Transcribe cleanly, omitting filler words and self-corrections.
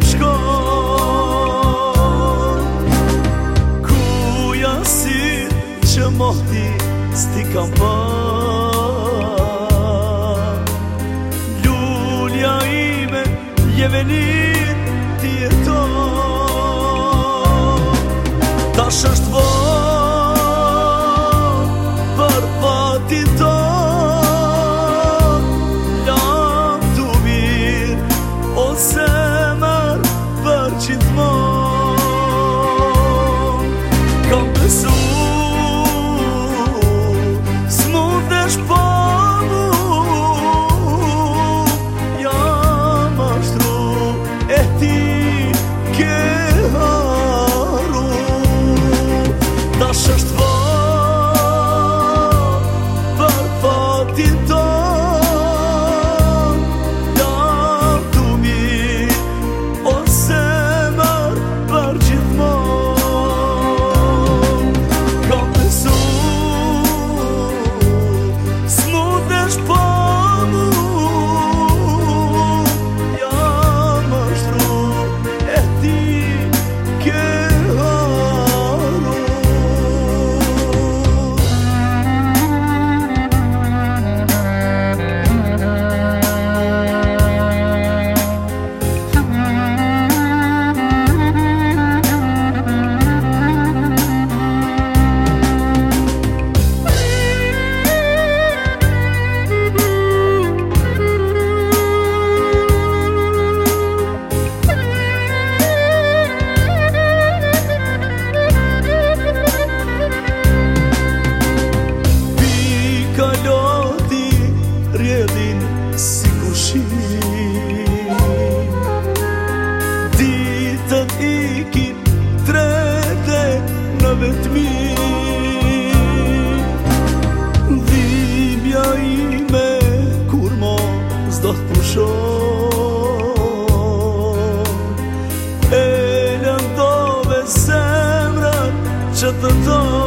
shkon. Ku jasin që mohti s'ti kam pa, lulja ime je venit ti jeton. Tash është vonë për fatin ton, lam tu mirë o zemër për gjithmon. Kam besu s'mundesh pa mu, jam ashtru e ti ke haru. Tash është vonë për fatin ton, jam tu mirë o zemër për gjithmon. Kam besu s'mundesh pa mu, jam ashtru e ti ke haru. Kaloti rjedhin si kushim, ditët ikin trete në vetmi, dhimbja ime kur mos do t'pushon, e lëndove zemrën që të do.